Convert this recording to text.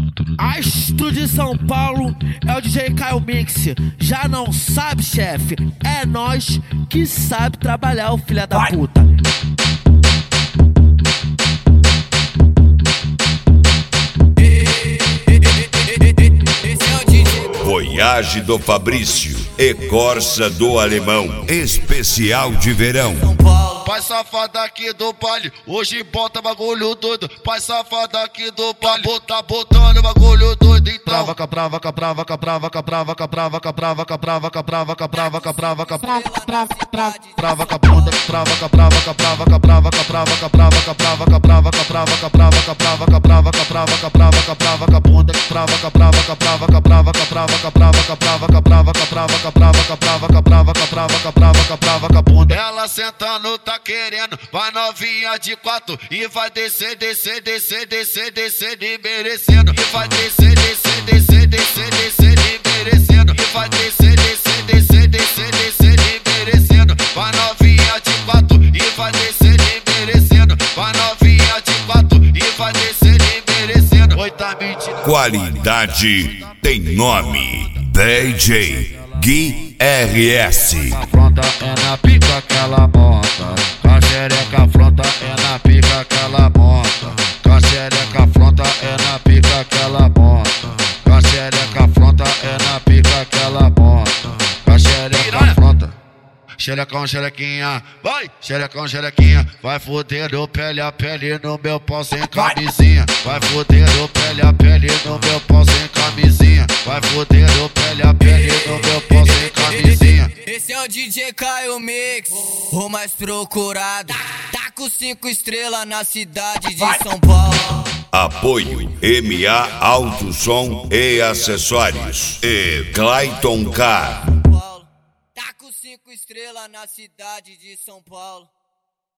Astro de São Paulo é o DJ Caio Mix. Já não sabe, chefe? É nós que sabe trabalhar, o filho da puta. Voyage do Fabrício e Corsa do Alemão, especial de verão. Pai safada aqui do baile, hoje bota bagulho doido. Pai safada aqui do baile, tá botando bagulho doido. Então brava, brava, brava, brava, brava, brava, brava, brava, brava, brava, brava, brava, brava, com a bunda, brava, brava, brava, brava, brava, brava, brava, brava, brava, brava, brava, brava, brava, com a bunda, brava, brava, brava, brava, brava, brava, brava, brava, com a bunda. Ela sentando tá querendo, vai novinha de quatro e vai descer, descer, descer, descer, descer, desmerecendo. E vai descer, descer, descer, descer, descer, desmerecendo. E vai descer, descer, descer, descer, descer, desmerecendo. Vai novinha de quatro e vai descer, desmerecendo. Vai novinha de quatro e vai descer, desmerecendo. Oi, tá mentindo. Qualidade tem nome. DJ Gui RS. Afronta é na pica que ela monta. Xereca afronta é na pica que ela monta. Xereca afronta é na pica que ela monta. Xereca afronta é na pica que ela monta. Xereca afronta. Xerecão, xerequinha, vai! Xerecão, xerequinha, vai fodendo pele a pele no meu pau sem camisinha. Vai fodendo pele a pele no meu pau sem camisinha. Vai fodendo pele a pele no meu pau sem camisinha. Esse é o DJ Caio Mix, o mais procurado. Tá com 5 estrelas na cidade de São Paulo. Apoio MA Alto Som e Acessórios e Clayton Car. Tá com 5 estrelas na cidade de São Paulo.